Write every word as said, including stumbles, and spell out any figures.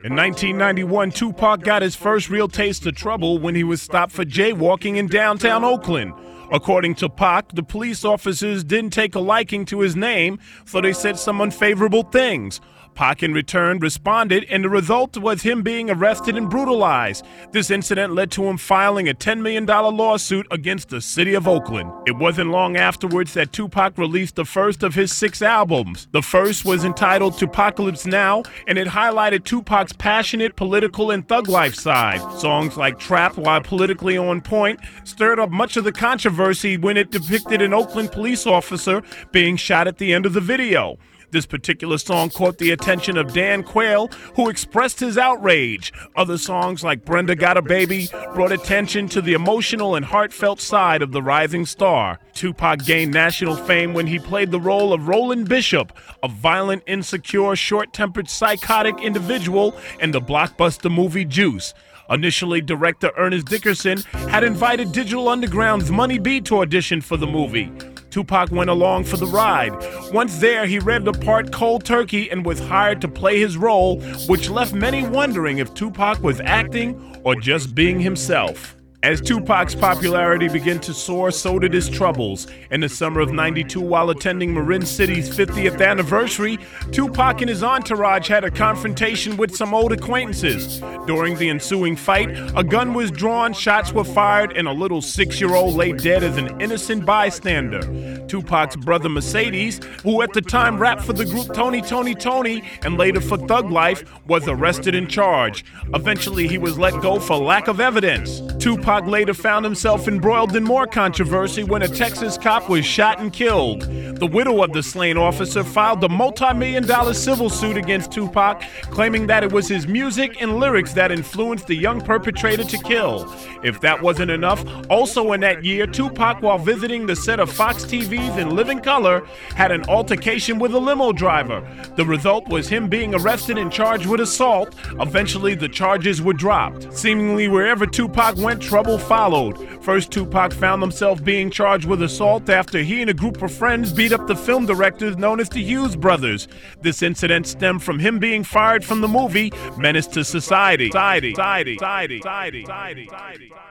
In nineteen ninety-one, Tupac got his first real taste of trouble when he was stopped for jaywalking in downtown Oakland. According to Pac, the police officers didn't take a liking to his name, so they said some unfavorable things. Pac, in return, responded, and the result was him being arrested and brutalized. This incident led to him filing a ten million dollars lawsuit against the city of Oakland. It wasn't long afterwards that Tupac released the first of his six albums. The first was entitled Tupacalypse Now, and it highlighted Tupac's passionate political and thug life side. Songs like Trap, while politically on point, stirred up much of the controversy when it depicted an Oakland police officer being shot at the end of the video. This particular song caught the attention of Dan Quayle, who expressed his outrage. Other songs like Brenda Got a Baby brought attention to the emotional and heartfelt side of the rising star. Tupac gained national fame when he played the role of Roland Bishop, a violent, insecure, short-tempered, psychotic individual in the blockbuster movie Juice. Initially, director Ernest Dickerson had invited Digital Underground's Money B to audition for the movie. Tupac went along for the ride. Once there, he read the part cold turkey and was hired to play his role, which left many wondering if Tupac was acting or just being himself. As Tupac's popularity began to soar, so did his troubles. In the summer of ninety-two, while attending Marin City's fiftieth anniversary, Tupac and his entourage had a confrontation with some old acquaintances. During the ensuing fight, a gun was drawn, shots were fired, and a little six-year-old lay dead as an innocent bystander. Tupac's brother Mercedes, who at the time rapped for the group Tony Tony Tony and later for Thug Life, was arrested and charged. Eventually, he was let go for lack of evidence. Tupac later found himself embroiled in more controversy when a Texas cop was shot and killed. The widow of the slain officer filed a multi-million dollar civil suit against Tupac, claiming that it was his music and lyrics that influenced the young perpetrator to kill. If that wasn't enough, also in that year, Tupac, while visiting the set of Fox T V's In Living Color, had an altercation with a limo driver. The result was him being arrested and charged with assault. Eventually, the charges were dropped. Seemingly wherever Tupac went, trouble followed. First, Tupac found himself being charged with assault after he and a group of friends beat up the film directors known as the Hughes Brothers. This incident stemmed from him being fired from the movie Menace to Society. Society. Society. Society. Society. Society.